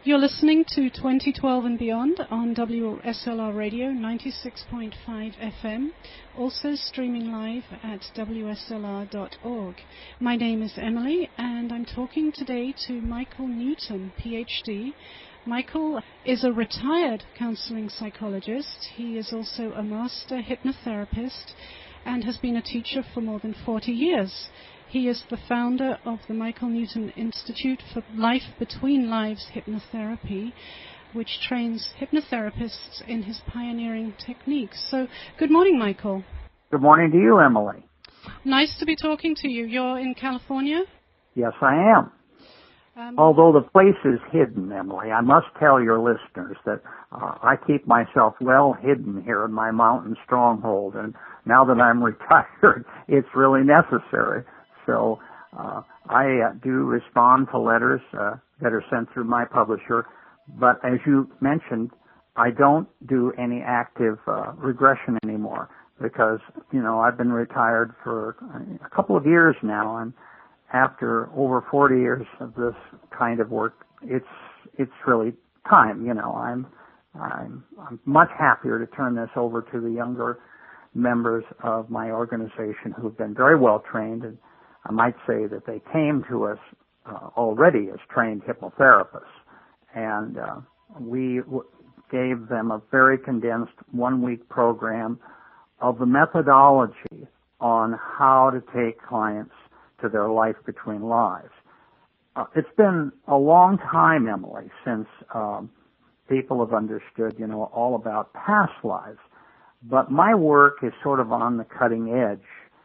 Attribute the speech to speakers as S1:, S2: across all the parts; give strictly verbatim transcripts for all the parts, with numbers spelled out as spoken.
S1: You're listening to twenty twelve and Beyond on W S L R Radio ninety-six point five F M, also streaming live at W S L R dot org. My name is Emily, and I'm talking today to Michael Newton, P H D. Michael is a retired counseling psychologist. He is also a master hypnotherapist and has been a teacher for more than forty years. He is the founder of the Michael Newton Institute for Life Between Lives Hypnotherapy, which trains hypnotherapists in his pioneering techniques. So, good morning, Michael.
S2: Good morning to you, Emily.
S1: Nice to be talking to you. You're in California?
S2: Yes, I am. Um, Although the place is hidden, Emily, I must tell your listeners that uh, I keep myself well hidden here in my mountain stronghold, and now that I'm retired, it's really necessary. So uh, I uh, do respond to letters uh, that are sent through my publisher, but as you mentioned, I don't do any active uh, regression anymore because, you know, I've been retired for a couple of years now, and after over forty years of this kind of work, it's it's really time. You know, I'm I'm I'm much happier to turn this over to the younger members of my organization who've been very well trained, and I might say that they came to us uh, already as trained hypnotherapists, and uh, we w- gave them a very condensed one-week program of the methodology on how to take clients to their life between lives. Uh, it's been a long time, Emily, since um, people have understood, you know, all about past lives, but my work is sort of on the cutting edge.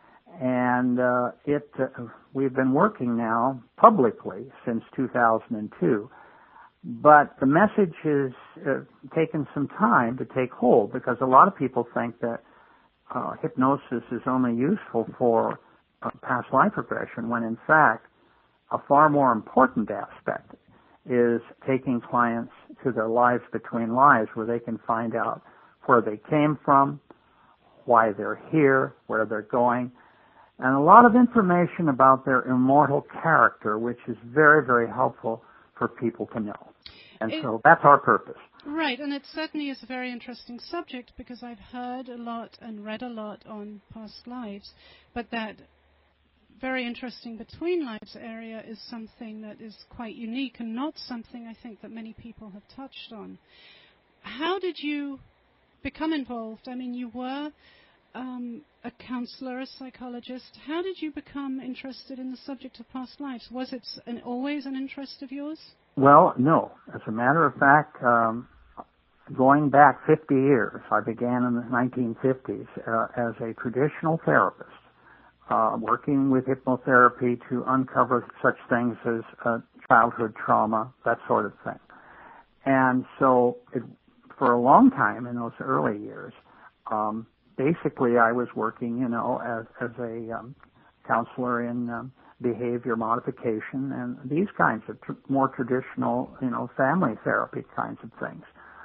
S2: And uh, it uh, we've been working now publicly since two thousand two, but the message has uh, taken some time to take hold because a lot of people think that uh, hypnosis is only useful for uh, past life regression, when in fact a far more important aspect is taking clients to their lives between lives, where they can find out where they came from, why they're here, where they're going, and a lot of information about their immortal character, which is very, very helpful for people to know. And it, so that's our purpose.
S1: Right, and it certainly is a very interesting subject because I've heard a lot and read a lot on past lives, but that very interesting between lives area is something that is quite unique and not something I think that many people have touched on. How did you become involved? I mean, you were Um, a counselor, a psychologist. How did you become interested in the subject of past lives? Was it an, always an interest of yours?
S2: Well, no. As a matter of fact, um, going back fifty years, I began in the nineteen fifties uh, as a traditional therapist, uh, working with hypnotherapy to uncover such things as uh, childhood trauma, that sort of thing. And so it, for a long time in those early years, um, basically, I was working, you know, as, as a um, counselor in um, behavior modification and these kinds of tr- more traditional, you know, family therapy kinds of things.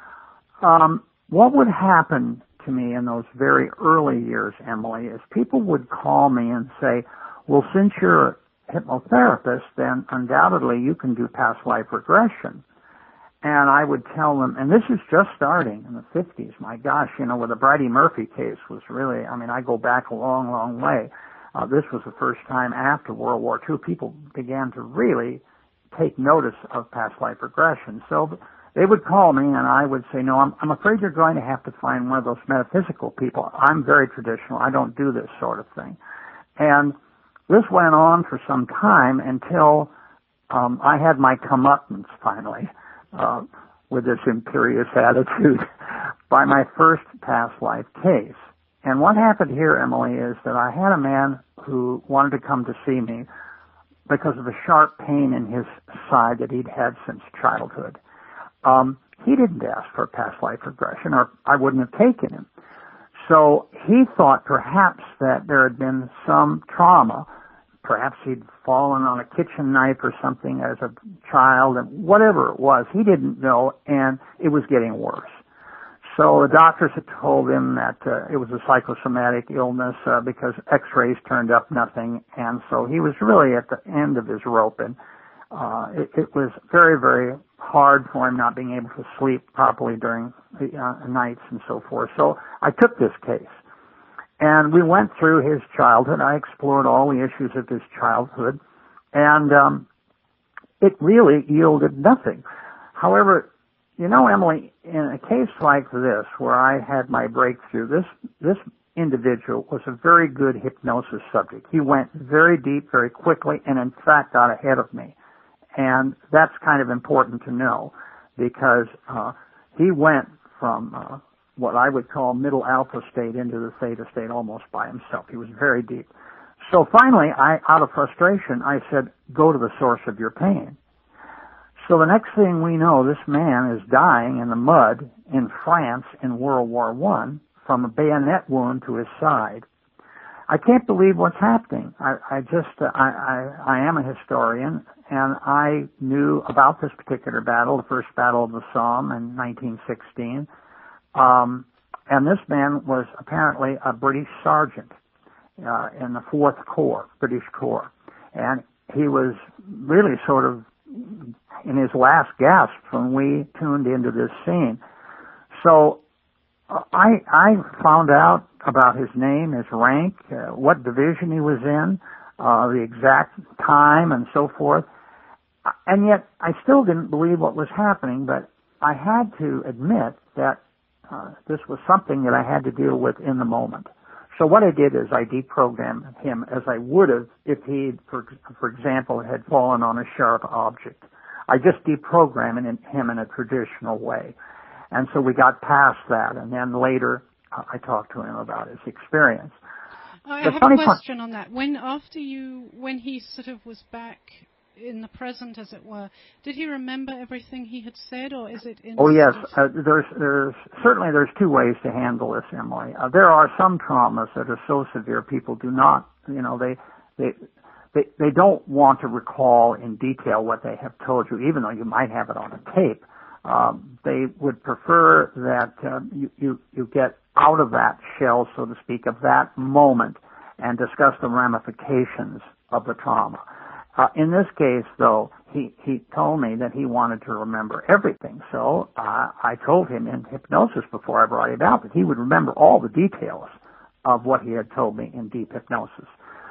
S2: Um, what would happen to me in those very early years, Emily, is people would call me and say, well, since you're a hypnotherapist, then undoubtedly you can do past life regression. And I would tell them, and this is just starting in the fifties, my gosh, you know, where the Bridey Murphy case was really, I mean, I go back a long, long way. Uh, this was the first time after World War Two people began to really take notice of past life regression. So they would call me and I would say, no, I'm, I'm afraid you're going to have to find one of those metaphysical people. I'm very traditional. I don't do this sort of thing. And this went on for some time until um, I had my comeuppance finally. Uh, with this imperious attitude by my first past life case. And what happened here, Emily, is that I had a man who wanted to come to see me because of a sharp pain in his side that he'd had since childhood. Um, he didn't ask for past life regression, or I wouldn't have taken him. So he thought perhaps that there had been some trauma. Perhaps he'd fallen on a kitchen knife or something as a child, and whatever it was, he didn't know, and it was getting worse. So the doctors had told him that uh, it was a psychosomatic illness uh, because x-rays turned up nothing, and so he was really at the end of his rope, and uh, it, it was very, very hard for him not being able to sleep properly during uh, nights and so forth. So I took this case. And we went through his childhood. I explored all the issues of his childhood. And um, it really yielded nothing. However, you know, Emily, in a case like this where I had my breakthrough, this this individual was a very good hypnosis subject. He went very deep, very quickly, and in fact got ahead of me. And that's kind of important to know because uh, he went from uh, what I would call middle alpha state into the theta state almost by himself. He was very deep. So finally, I, out of frustration, I said, go to the source of your pain. So the next thing we know, this man is dying in the mud in France in World War One from a bayonet wound to his side. I can't believe what's happening. I, I just, uh, I, I, I am a historian, and I knew about this particular battle, the first battle of the Somme in nineteen sixteen. Um, and this man was apparently a British sergeant uh, in the Fourth Corps, British Corps, and he was really sort of in his last gasp when we tuned into this scene. So uh, I I found out about his name, his rank, uh, what division he was in, uh, the exact time, and so forth. And yet I still didn't believe what was happening, but I had to admit that Uh, this was something that I had to deal with in the moment. So what I did is I deprogrammed him as I would have if he, for, for example, had fallen on a sharp object. I just deprogrammed him in a traditional way. And so we got past that, and then later uh, I talked to him about his experience.
S1: I
S2: the
S1: have a question part, on that. When after you, when he sort of was back in the present, as it were, did he remember everything he had said, or is it in...
S2: Oh, yes. Uh, there's, there's, certainly there's two ways to handle this, Emily. Uh, there are some traumas that are so severe people do not, you know, they, they, they, they don't want to recall in detail what they have told you, even though you might have it on a tape. Um, they would prefer that uh, you, you, you get out of that shell, so to speak, of that moment and discuss the ramifications of the trauma. Uh, in this case, though, he, he told me that he wanted to remember everything. So uh, I told him in hypnosis before I brought it out that he would remember all the details of what he had told me in deep hypnosis.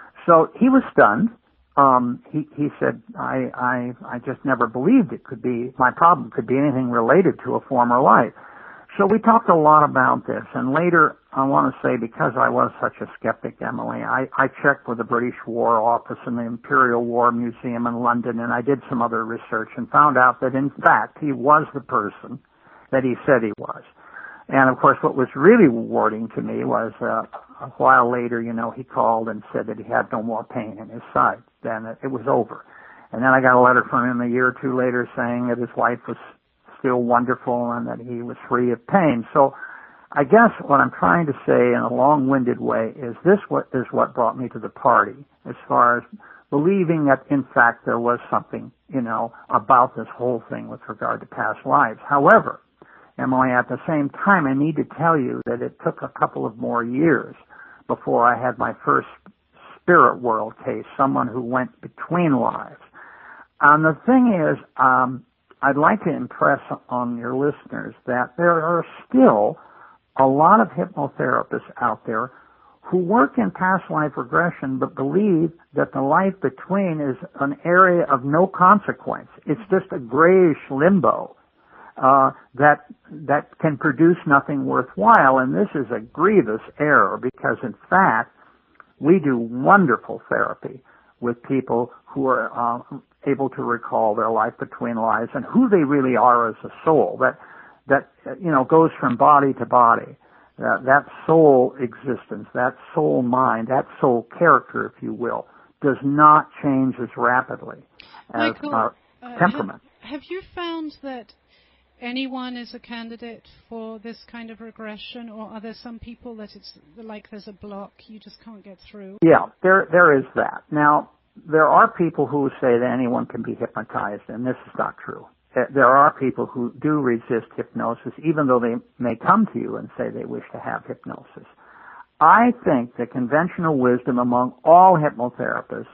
S2: So he was stunned. Um, he, he said, I, I, I just never believed it could be, my problem could be anything related to a former life. So we talked a lot about this, and later, I want to say, because I was such a skeptic, Emily, I, I checked with the British War Office and the Imperial War Museum in London, and I did some other research and found out that, in fact, he was the person that he said he was. And, of course, what was really rewarding to me was uh, a while later, you know, he called and said that he had no more pain in his side. Then it, it was over. And then I got a letter from him a year or two later saying that his wife was still wonderful and that he was free of pain. So I guess what I'm trying to say in a long-winded way is this what is what brought me to the party, as far as believing that, in fact, there was something, you know, about this whole thing with regard to past lives. However, Emily, at the same time, I need to tell you that it took a couple of more years before I had my first spirit world case, someone who went between lives. And the thing is, um, I'd like to impress on your listeners that there are still a lot of hypnotherapists out there who work in past life regression but believe that the life between is an area of no consequence. It's just a grayish limbo uh, that that can produce nothing worthwhile, and this is a grievous error because, in fact, we do wonderful therapy with people who are uh, able to recall their life between lives and who they really are as a soul that that you know goes from body to body. That, that soul existence, that soul mind, that soul character, if you will, does not change as rapidly as
S1: Michael,
S2: our
S1: uh,
S2: temperament.
S1: Have, have you found that anyone is a candidate for this kind of regression, or are there some people that it's like there's a block, you just can't get through?
S2: Yeah, there there is that. Now, there are people who say that anyone can be hypnotized, and this is not true. There are people who do resist hypnosis, even though they may come to you and say they wish to have hypnosis. I think the conventional wisdom among all hypnotherapists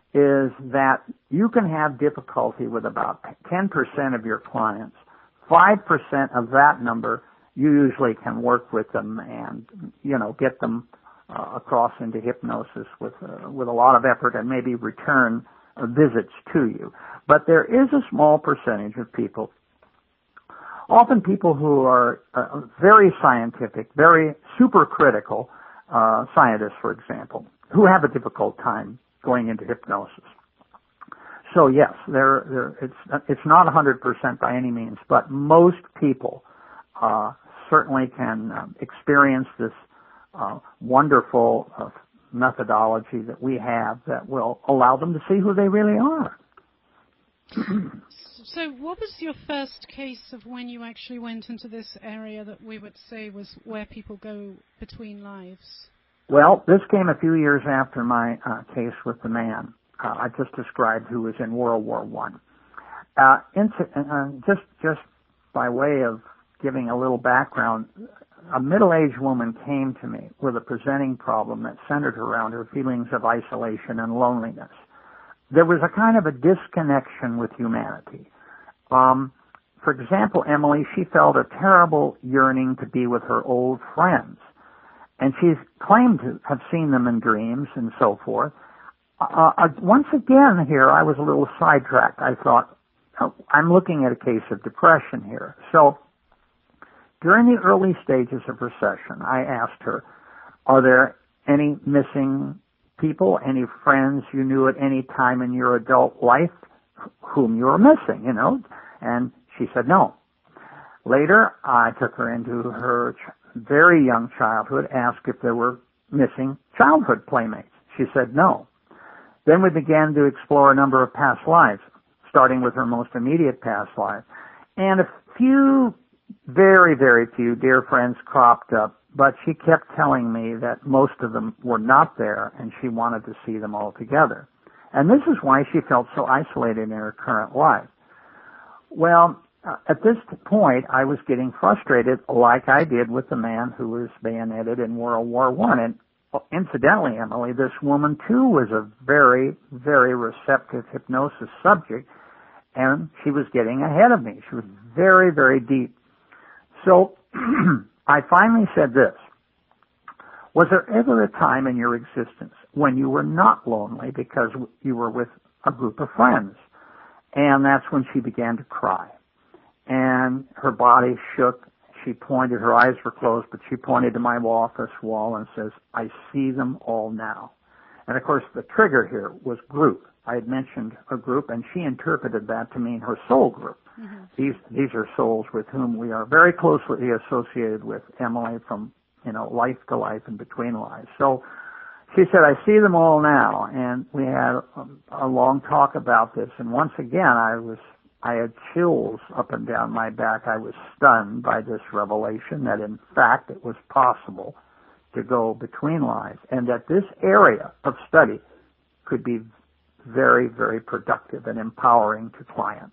S2: is that you can have difficulty with about ten percent of your clients. five percent of that number, you usually can work with them and, you know, get them uh, across into hypnosis with uh, with a lot of effort and maybe return uh, visits to you. But there is a small percentage of people, often people who are uh, very scientific, very supercritical uh, scientists, for example, who have a difficult time going into hypnosis. So yes, there, there, it's it's not one hundred percent by any means, but most people uh, certainly can um, experience this uh, wonderful uh, methodology that we have that will allow them to see who they really are.
S1: So what was your first case of when you actually went into this area that we would say was where people go between lives?
S2: Well, this came a few years after my uh, case with the man uh, I just described who was in World War One. Uh, uh, just, just by way of giving a little background, a middle-aged woman came to me with a presenting problem that centered around her feelings of isolation and loneliness. There was a kind of a disconnection with humanity. Um, for example, Emily, she felt a terrible yearning to be with her old friends. And she's claimed to have seen them in dreams and so forth. Uh, uh, once again here, I was a little sidetracked. I thought, oh, I'm looking at a case of depression here. So during the early stages of her session, I asked her, are there any missing people, any friends you knew at any time in your adult life whom you were missing, you know? And she said no. Later, I took her into her ch- very young childhood, asked if there were missing childhood playmates. She said no. Then we began to explore a number of past lives, starting with her most immediate past life. And a few, very, very few dear friends cropped up, but she kept telling me that most of them were not there and she wanted to see them all together. And this is why she felt so isolated in her current life. Well, uh, at this point, I was getting frustrated like I did with the man who was bayoneted in World War One. And incidentally, Emily, this woman too was a very, very receptive hypnosis subject, and she was getting ahead of me. She was very, very deep. So I finally said this: was there ever a time in your existence when you were not lonely because you were with a group of friends? And that's when she began to cry. And her body shook. She pointed, her eyes were closed, but she pointed to my office wall and says, I see them all now. And of course, the trigger here was group. I had mentioned a group, and she interpreted that to mean her soul group. Mm-hmm. These these are souls with whom we are very closely associated with, Emily, from, you know, life to life and between lives. So she said, I see them all now. And we had a, a long talk about this. And once again, I was, I had chills up and down my back. I was stunned by this revelation that, in fact, it was possible to go between lives and that this area of study could be very, very productive and empowering to clients.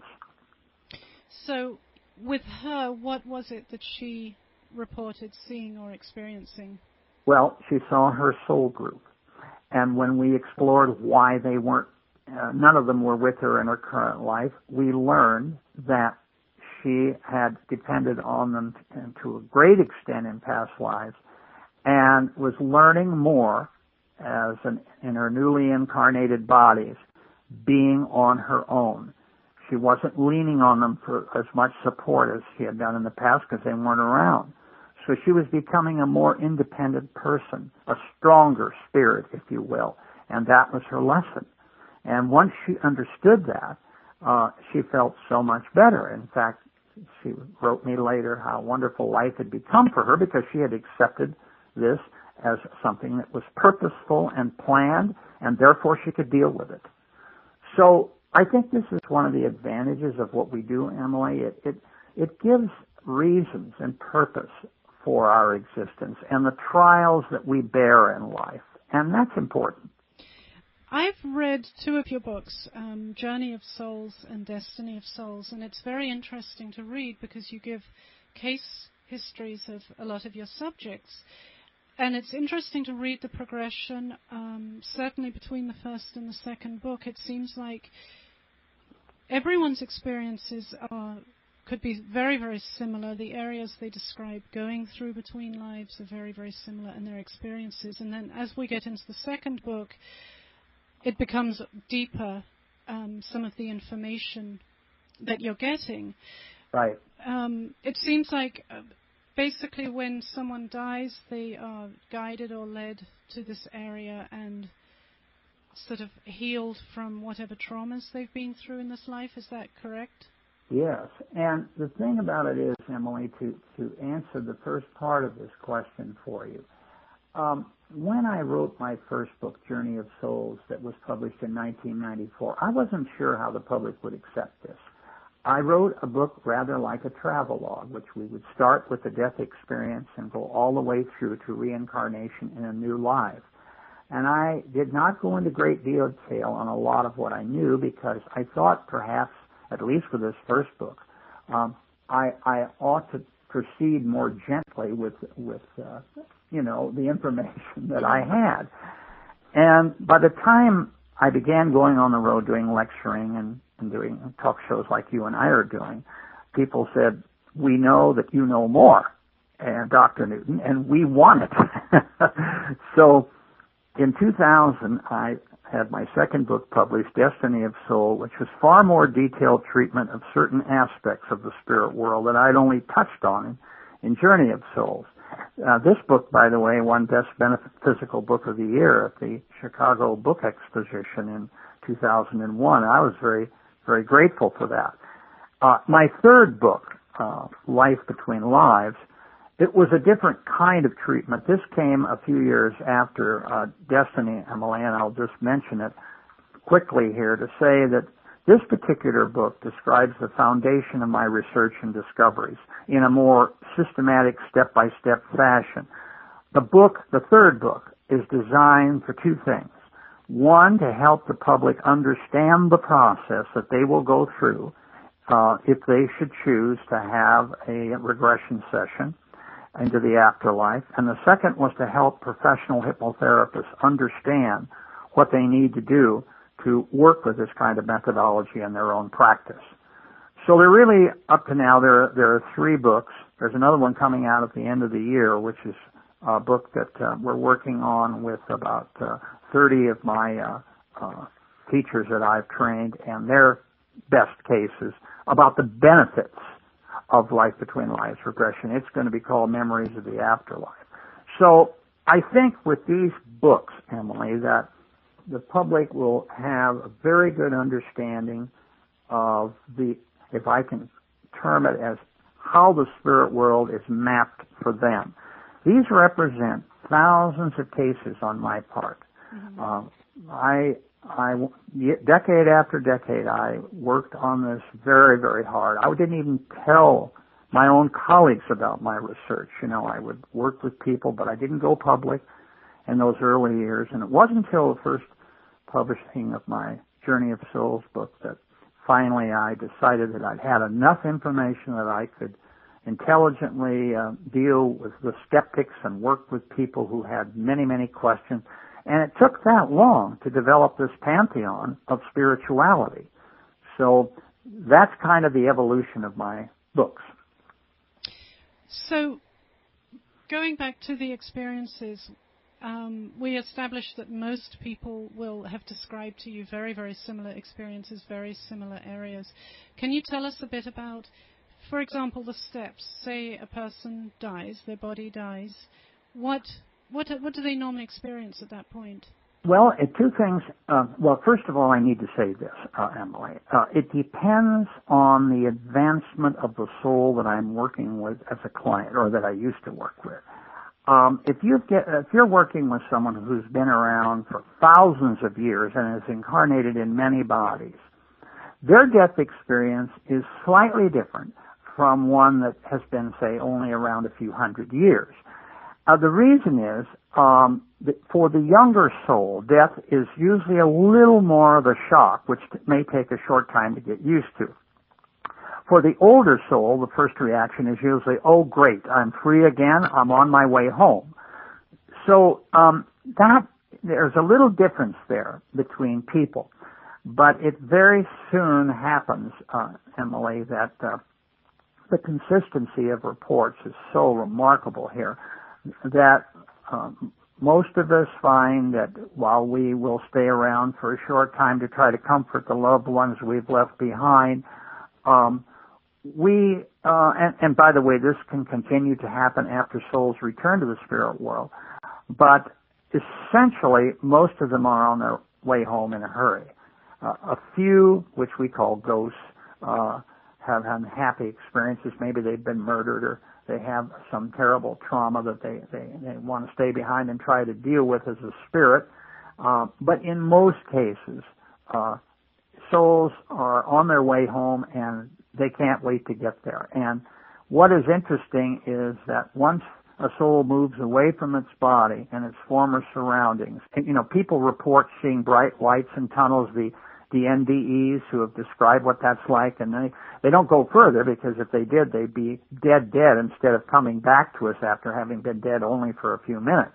S1: So with her, what was it that she reported seeing or experiencing?
S2: Well, she saw her soul group. And when we explored why they weren't, uh, none of them were with her in her current life, we learned that she had depended on them t- to a great extent in past lives and was learning more as an, in her newly incarnated bodies, being on her own. She wasn't leaning on them for as much support as she had done in the past because they weren't around. So she was becoming a more independent person, a stronger spirit, if you will, and that was her lesson. And once she understood that, uh, she felt so much better. In fact, she wrote me later how wonderful life had become for her because she had accepted this as something that was purposeful and planned, and therefore she could deal with it. So I think this is one of the advantages of what we do, Emily. It, it, it gives reasons and purpose for our existence and the trials that we bear in life, and that's important.
S1: I've read two of your books, um, Journey of Souls and Destiny of Souls, and it's very interesting to read because you give case histories of a lot of your subjects. and it's interesting to read the progression, um, certainly between the first and the second book. It seems like everyone's experiences are, could be very, very similar. The areas they describe going through between lives are very, very similar in their experiences. And then as we get into the second book, it becomes deeper, um, some of the information that you're getting.
S2: Right.
S1: Um, it seems like uh, basically when someone dies, they are guided or led to this area and sort of healed from whatever traumas they've been through in this life. Is that correct?
S2: Yes. And the thing about it is, Emily, to, to answer the first part of this question for you, um, when I wrote my first book, Journey of Souls, that was published in nineteen ninety-four, I wasn't sure how the public would accept this. I wrote a book rather like a travelogue, which we would start with the death experience and go all the way through to reincarnation in a new life. And I did not go into great detail on a lot of what I knew because I thought perhaps, at least for this first book, um, I, I ought to proceed more gently with, with uh, you know, the information that I had. And by the time I began going on the road doing lecturing and, and doing talk shows like you and I are doing, people said, we know that you know more, and Doctor Newton, and we want it. So in two thousand, I had my second book published, Destiny of Soul, which was far more detailed treatment of certain aspects of the spirit world that I'd only touched on in, in Journey of Souls. Uh, this book, by the way, won Best Metaphysical Book of the Year at the Chicago Book Exposition in two thousand one. I was very, very grateful for that. Uh, my third book, uh, Life Between Lives, it was a different kind of treatment. This came a few years after uh, Destiny, Emily, and I'll just mention it quickly here to say that this particular book describes the foundation of my research and discoveries in a more systematic, step-by-step fashion. The book, the third book, is designed for two things. One, to help the public understand the process that they will go through uh, if they should choose to have a regression session into the afterlife. And the second was to help professional hypnotherapists understand what they need to do to work with this kind of methodology in their own practice. So they're really, up to now, there, there are three books. There's another one coming out at the end of the year, which is a book that uh, we're working on with about uh, thirty of my uh, uh, teachers that I've trained and their best cases about the benefits of Life Between Lives regression. It's going to be called Memories of the Afterlife. So I think with these books, Emily, that the public will have a very good understanding of the, if I can term it as, how the spirit world is mapped for them. These represent thousands of cases on my part. Mm-hmm. Um, I, I, decade after decade, I worked on this very, very hard. I didn't even tell my own colleagues about my research. You know, I would work with people, but I didn't go public in those early years. And it wasn't until the first publishing of my Journey of Souls book that finally I decided that I'd had enough information that I could intelligently uh, deal with the skeptics and work with people who had many, many questions. And it took that long to develop this pantheon of spirituality. So that's kind of the evolution of my books.
S1: So going back to the experiences, um, we established that most people will have described to you very, very similar experiences, very similar areas. Can you tell us a bit about, for example, the steps? Say a person dies, their body dies. What what what do they normally experience at that point?
S2: Well, uh, two things. Uh, well, first of all, I need to say this, uh, Emily. Uh, it depends on the advancement of the soul that I'm working with as a client, or that I used to work with. Um, if you get, if you're working with someone who's been around for thousands of years and is incarnated in many bodies, their death experience is slightly different from one that has been, say, only around a few hundred years. Uh, the reason is, um, that for the younger soul, death is usually a little more of a shock, which t- may take a short time to get used to. For the older soul, the first reaction is usually, oh, great, I'm free again, I'm on my way home. So um, that there's a little difference there between people, but it very soon happens, uh, Emily, that uh, the consistency of reports is so remarkable here that um, most of us find that while we will stay around for a short time to try to comfort the loved ones we've left behind, um, we, uh, and, and by the way, this can continue to happen after souls return to the spirit world, but essentially most of them are on their way home in a hurry. Uh, a few, which we call ghosts, uh, have unhappy experiences. Maybe they've been murdered or they have some terrible trauma that they, they, they want to stay behind and try to deal with as a spirit. Uh, but in most cases, uh, souls are on their way home and they can't wait to get there. And what is interesting is that once a soul moves away from its body and its former surroundings, and, you know, people report seeing bright lights in tunnels, the the N D Es who have described what that's like, and they, they don't go further because if they did, they'd be dead dead instead of coming back to us after having been dead only for a few minutes.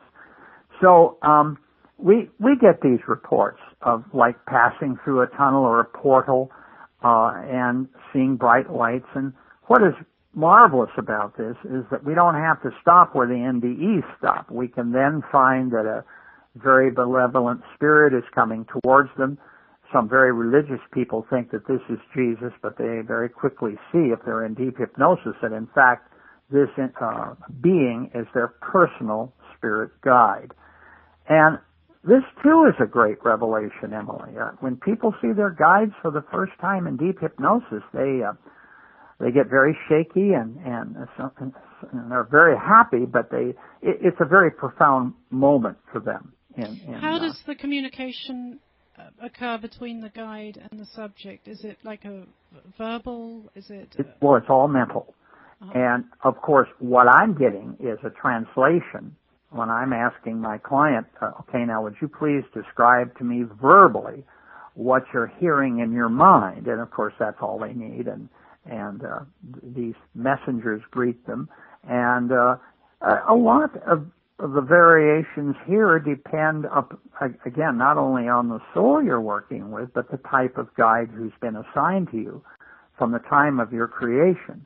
S2: So um, we we get these reports of like passing through a tunnel or a portal uh, and seeing bright lights. And what is marvelous about this is that we don't have to stop where the N D Es stop. We can then find that a very benevolent spirit is coming towards them. Some very religious people think that this is Jesus, but they very quickly see, if they're in deep hypnosis, that in fact this uh, being is their personal spirit guide. And this too is a great revelation, Emily. Uh, when people see their guides for the first time in deep hypnosis, they uh, they get very shaky and and, uh, and they're very happy, but they it, it's a very profound moment for them. In, in,
S1: How does
S2: uh,
S1: the communication occur between the guide and the subject? Is it like a verbal? Is it?
S2: it well, it's all mental. Uh-huh. And of course, what I'm getting is a translation when I'm asking my client, uh, okay, now would you please describe to me verbally what you're hearing in your mind? And of course, that's all they need. And and uh, these messengers greet them. And uh, a lot of the variations here depend, up, again, not only on the soul you're working with, but the type of guide who's been assigned to you from the time of your creation.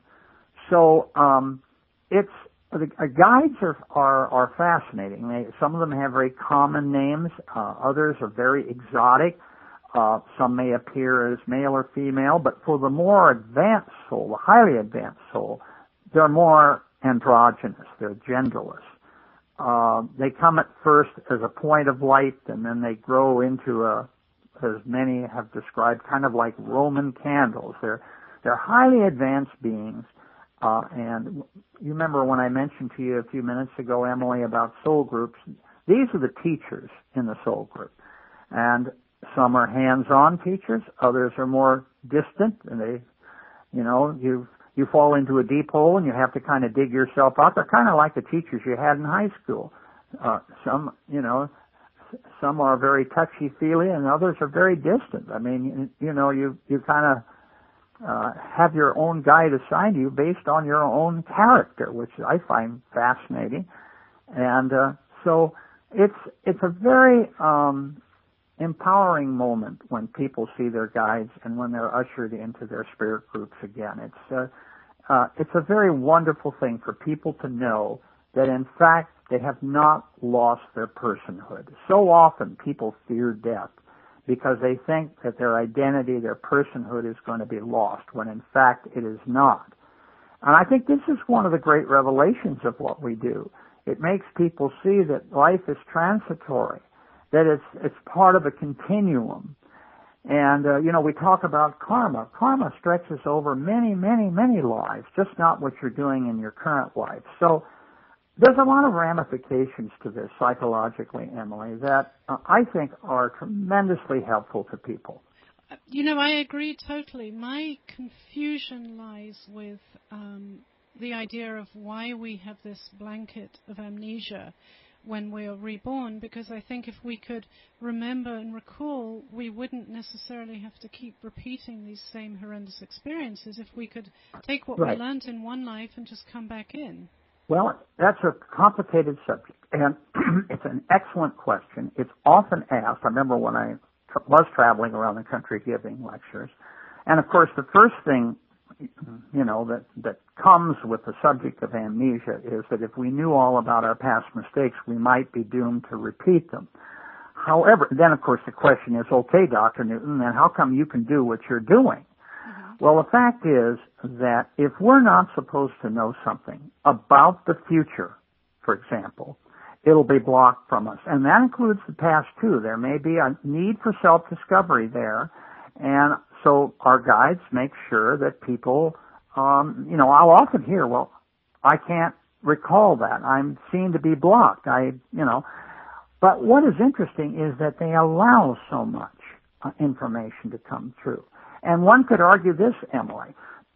S2: So um, it's the uh, guides are, are are fascinating. They, some of them have very common names. Uh, others are very exotic. Uh, some may appear as male or female, but for the more advanced soul, the highly advanced soul, they're more androgynous. They're genderless. Uh, they come at first as a point of light, and then they grow into a, as many have described, kind of like Roman candles. They're they're highly advanced beings, uh, and you remember when I mentioned to you a few minutes ago, Emily, about soul groups. These are the teachers in the soul group, and some are hands-on teachers, others are more distant, and they, you know, you. You fall into a deep hole and you have to kind of dig yourself out. They're kind of like the teachers you had in high school. Uh, some, you know, some are very touchy-feely and others are very distant. I mean, you, you know, you, you kind of uh, have your own guide assigned to you based on your own character, which I find fascinating. And uh, so it's it's a very um, empowering moment when people see their guides and when they're ushered into their spirit groups again. It's uh, uh, it's a very wonderful thing for people to know that in fact they have not lost their personhood. So often people fear death because they think that their identity, their personhood is going to be lost, when in fact it is not. And I think this is one of the great revelations of what we do. It makes people see that life is transitory, that it's it's part of a continuum. And, uh, you know, we talk about karma. Karma stretches over many, many, many lives, just not what you're doing in your current life. So there's a lot of ramifications to this psychologically, Emily, that uh, I think are tremendously helpful to people.
S1: You know, I agree totally. My confusion lies with um, the idea of why we have this blanket of amnesia when we are reborn, because I think if we could remember and recall, we wouldn't necessarily have to keep repeating these same horrendous experiences if we could take what
S2: right.
S1: we learned in one life and just come back in.
S2: Well, that's a complicated subject, and it's an excellent question. It's often asked. I remember when I tra- was traveling around the country giving lectures, and of course the first thing, you know, that, that comes with the subject of amnesia is that if we knew all about our past mistakes, we might be doomed to repeat them. However, then of course the question is, okay, Doctor Newton, then how come you can do what you're doing? Mm-hmm. Well, the fact is that if we're not supposed to know something about the future, for example, it'll be blocked from us. And that includes the past too. There may be a need for self-discovery there. And so our guides make sure that people, um, you know, I'll often hear, well, I can't recall that. I'm seen to be blocked. I, you know, but what is interesting is that they allow so much uh, information to come through. And one could argue this, Emily,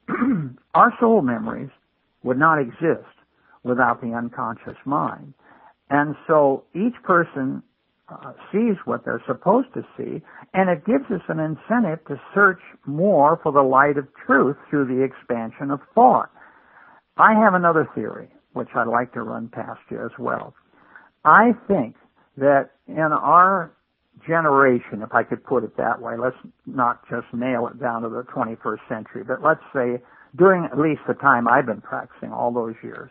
S2: our soul memories would not exist without the unconscious mind. And so each person uh, sees what they're supposed to see, and it gives us an incentive to search more for the light of truth through the expansion of thought. I have another theory, which I'd like to run past you as well. I think that in our generation, if I could put it that way, let's not just nail it down to the twenty-first century, but let's say during at least the time I've been practicing, all those years,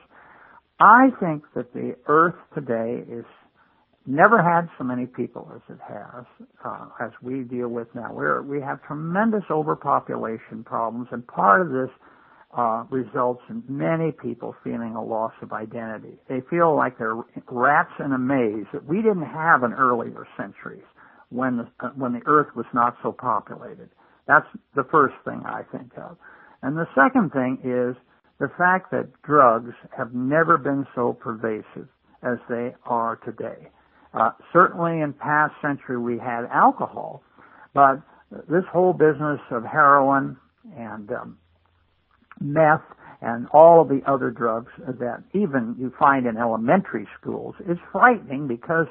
S2: I think that the earth today is never had so many people as it has, uh, as we deal with now. We're, we have tremendous overpopulation problems, and part of this uh, results in many people feeling a loss of identity. They feel like they're rats in a maze that we didn't have in earlier centuries when the, uh, when the earth was not so populated. That's the first thing I think of. And the second thing is the fact that drugs have never been so pervasive as they are today. Uh, certainly in past century we had alcohol, but this whole business of heroin and um, meth and all of the other drugs that even you find in elementary schools is frightening, because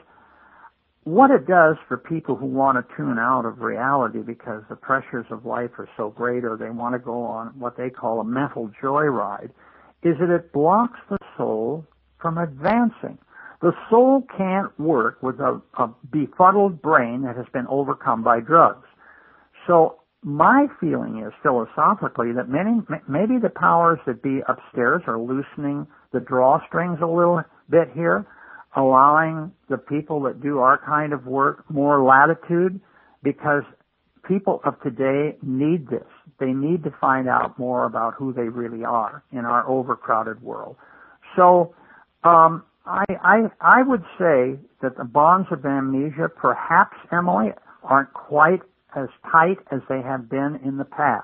S2: what it does for people who want to tune out of reality because the pressures of life are so great, or they want to go on what they call a mental joyride, is that it blocks the soul from advancing. The soul can't work with a, a befuddled brain that has been overcome by drugs. So my feeling is philosophically that many, maybe the powers that be upstairs are loosening the drawstrings a little bit here, allowing the people that do our kind of work more latitude, because people of today need this. They need to find out more about who they really are in our overcrowded world. So um, I, I, I would say that the bonds of amnesia, perhaps, Emily, aren't quite as tight as they have been in the past.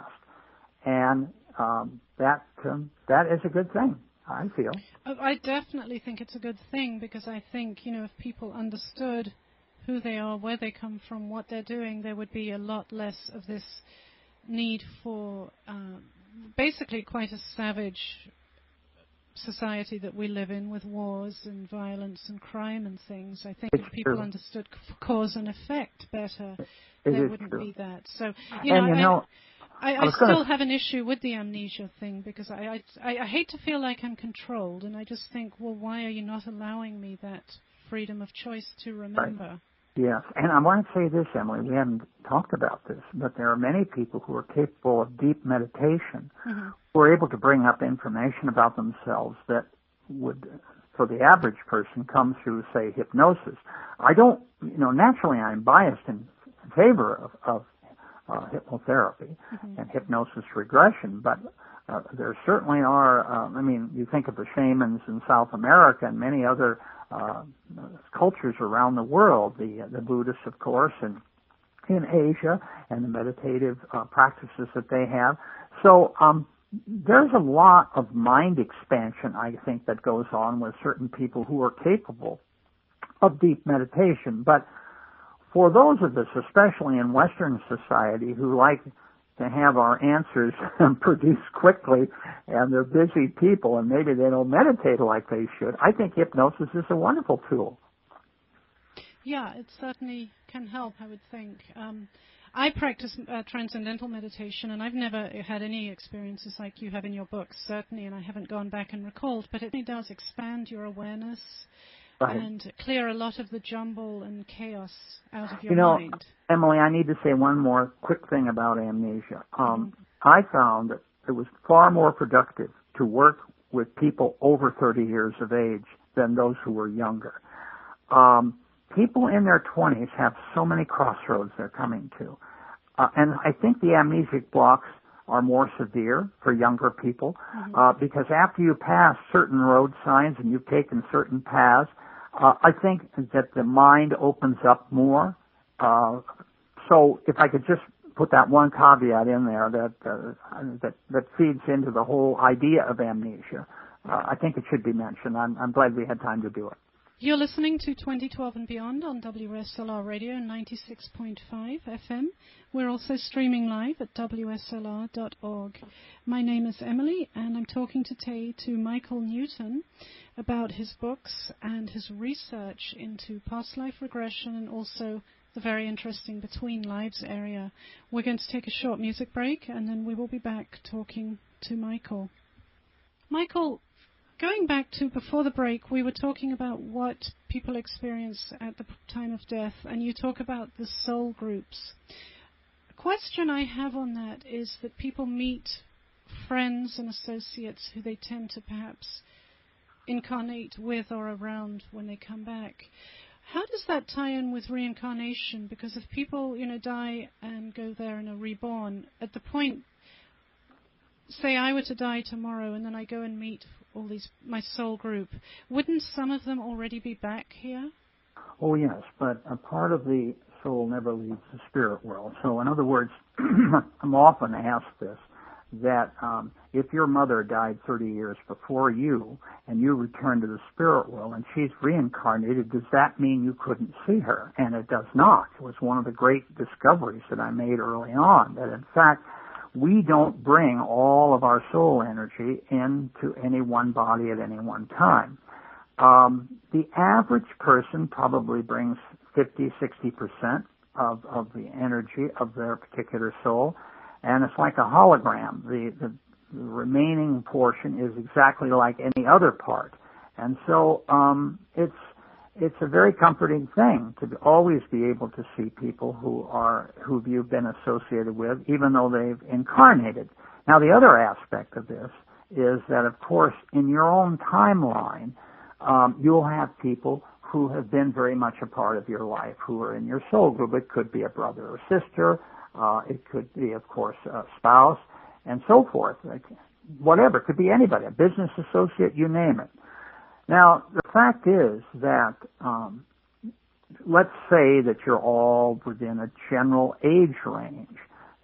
S2: And um, that um, that is a good thing, I feel.
S1: I definitely think it's a good thing, because I think, you know, if people understood who they are, where they come from, what they're doing, there would be a lot less of this need for uh, basically quite a savage society that we live in, with wars and violence and crime and things. I think
S2: it's
S1: if people
S2: true.
S1: understood cause and effect better,
S2: it
S1: there wouldn't
S2: true.
S1: be that. So, you
S2: and
S1: know,
S2: you know
S1: I, I, I, I still gonna... have an issue with the amnesia thing, because I, I, I hate to feel like I'm controlled, and I just think, well, why are you not allowing me that freedom of choice to remember?
S2: Right. Yes, and I want to say this, Emily, we haven't talked about this, but there are many people who are capable of deep meditation, mm-hmm. who are able to bring up information about themselves that would, for the average person, come through, say, hypnosis. I don't, you know, naturally I'm biased in favor of, of uh, hypnotherapy mm-hmm. and hypnosis regression, but uh, there certainly are, uh, I mean, you think of the shamans in South America and many other Uh, cultures around the world, the uh, the Buddhists, of course, and in Asia, and the meditative uh, practices that they have. So um, there's a lot of mind expansion, I think, that goes on with certain people who are capable of deep meditation. But for those of us, especially in Western society, who like to have our answers produced quickly, and they're busy people, and maybe they don't meditate like they should, I think hypnosis is a wonderful tool.
S1: Yeah, it certainly can help, I would think. Um, I practice uh, transcendental meditation, and I've never had any experiences like you have in your books, certainly, and I haven't gone back and recalled, but it really does expand your awareness right. and clear a lot of the jumble and chaos out of your
S2: you know,
S1: mind.
S2: Emily, I need to say one more quick thing about amnesia. Um, mm-hmm. I found that it was far more productive to work with people over thirty years of age than those who were younger. Um, people in their twenties have so many crossroads they're coming to. Uh, and I think the amnesic blocks are more severe for younger people mm-hmm. uh, because after you pass certain road signs and you've taken certain paths, uh, I think that the mind opens up more. Uh, so if I could just put that one caveat in there that uh, that, that feeds into the whole idea of amnesia, uh, I think it should be mentioned. I'm, I'm glad we had time to do it.
S1: You're listening to twenty twelve and Beyond on W S L R Radio ninety-six point five F M. We're also streaming live at W S L R dot org. My name is Emily, and I'm talking today to Michael Newton about his books and his research into past life regression and also the very interesting Between Lives area. We're going to take a short music break, and then we will be back talking to Michael. Michael, going back to before the break, we were talking about what people experience at the time of death, and you talk about the soul groups. A question I have on that is that people meet friends and associates who they tend to perhaps incarnate with or around when they come back. How does that tie in with reincarnation? Because if people, you know, die and go there and are reborn, at the point, say I were to die tomorrow and then I go and meet all these, my soul group, wouldn't some of them already be back here?
S2: Oh, yes, but a part of the soul never leaves the spirit world. So, in other words, I'm often asked this, that um, if your mother died thirty years before you and you return to the spirit world and she's reincarnated, does that mean you couldn't see her? And it does not. It was one of the great discoveries that I made early on, that in fact, we don't bring all of our soul energy into any one body at any one time. Um, the average person probably brings fifty, sixty percent of, of the energy of their particular soul, and it's like a hologram. The, the, the remaining portion is exactly like any other part. And so um, it's it's a very comforting thing to always be able to see people who are who you've been associated with, even though they've incarnated. Now, the other aspect of this is that, of course, in your own timeline, um, you'll have people who have been very much a part of your life, who are in your soul group. It could be a brother or sister. Uh, it could be, of course, a spouse, and so forth. Like, whatever. It could be anybody, a business associate, you name it. Now, the fact is that, um, let's say that you're all within a general age range.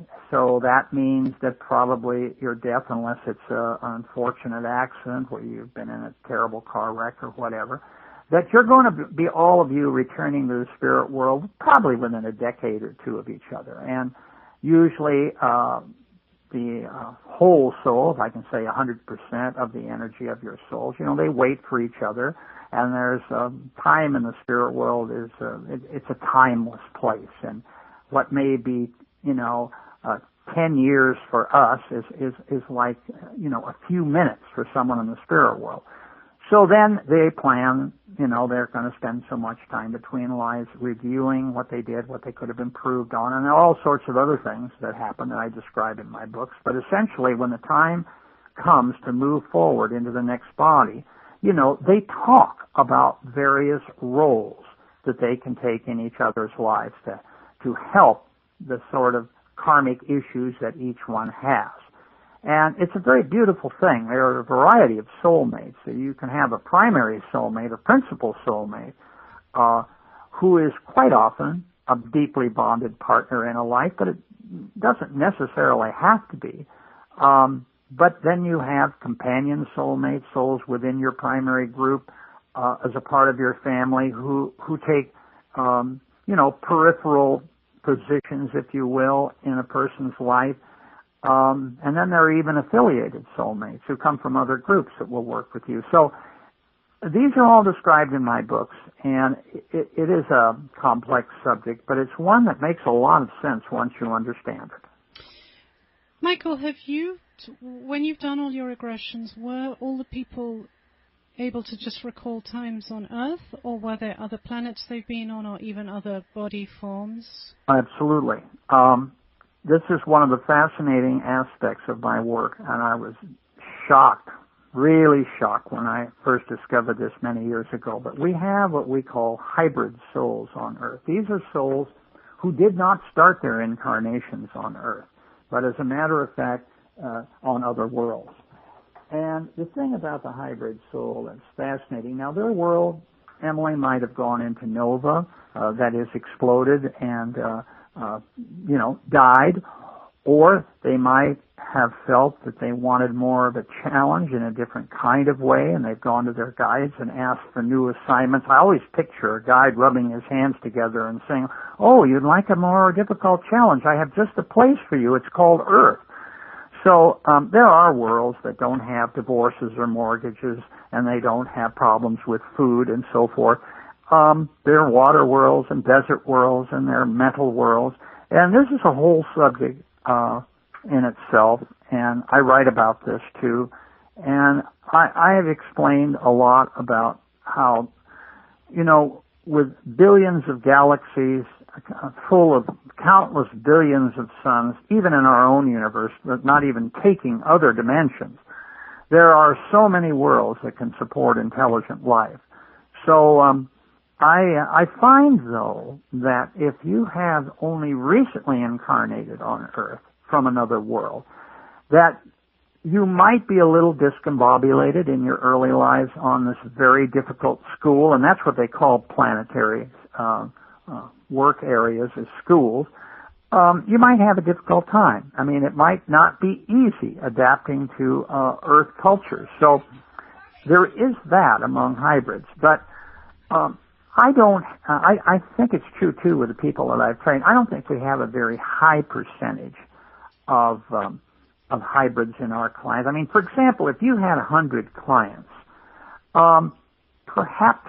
S2: So that means that probably your death, unless it's a, an unfortunate accident where you've been in a terrible car wreck or whatever, that you're going to be, all of you, returning to the spirit world probably within a decade or two of each other. And usually uh, the uh, whole soul, if I can say one hundred percent of the energy of your souls, you know, they wait for each other. And there's um, time in the spirit world is uh, it, it's a timeless place. And what may be, you know, uh, ten years for us is, is, is like, you know, a few minutes for someone in the spirit world. So then they plan, you know, they're going to spend so much time between lives reviewing what they did, what they could have improved on, and all sorts of other things that happen that I describe in my books. But essentially, when the time comes to move forward into the next body, you know, they talk about various roles that they can take in each other's lives to, to help the sort of karmic issues that each one has. And it's a very beautiful thing. There are a variety of soulmates. So you can have a primary soulmate, a principal soulmate, uh, who is quite often a deeply bonded partner in a life, but it doesn't necessarily have to be. Um, but then you have companion soulmates, souls within your primary group, uh, as a part of your family who, who take, um, you know, peripheral positions, if you will, in a person's life. Um, and then there are even affiliated soulmates who come from other groups that will work with you. So these are all described in my books, and it, it is a complex subject, but it's one that makes a lot of sense once you understand it.
S1: Michael, have you, when you've done all your regressions, were all the people able to just recall times on Earth, or were there other planets they've been on, or even other body forms?
S2: Absolutely. Um, this is one of the fascinating aspects of my work, and I was shocked, really shocked when I first discovered this many years ago. But we have what we call hybrid souls on Earth. These are souls who did not start their incarnations on Earth, but as a matter of fact, uh, on other worlds. And the thing about the hybrid soul that's fascinating, now their world, Emily, might have gone into nova, uh, that is exploded and, uh, uh, you know, died, or they might have felt that they wanted more of a challenge in a different kind of way, and they've gone to their guides and asked for new assignments. I always picture a guide rubbing his hands together and saying, oh, you'd like a more difficult challenge. I have just a place for you. It's called Earth. So um, there are worlds that don't have divorces or mortgages, and they don't have problems with food and so forth. Um, there are water worlds and desert worlds, and there are metal worlds. And this is a whole subject uh, in itself, and I write about this too. And I, I have explained a lot about how, you know, with billions of galaxies full of countless billions of suns, even in our own universe, but not even taking other dimensions, there are so many worlds that can support intelligent life. So um, I, I find, though, that if you have only recently incarnated on Earth from another world, that you might be a little discombobulated in your early lives on this very difficult school, and that's what they call planetary uh, uh, work areas as schools. Um, you might have a difficult time. I mean, it might not be easy adapting to uh, Earth culture. So there is that among hybrids. But um, I don't. Uh, I, I think it's true too with the people that I've trained. I don't think we have a very high percentage of um, of hybrids in our clients. I mean, for example, if you had a hundred clients, um, perhaps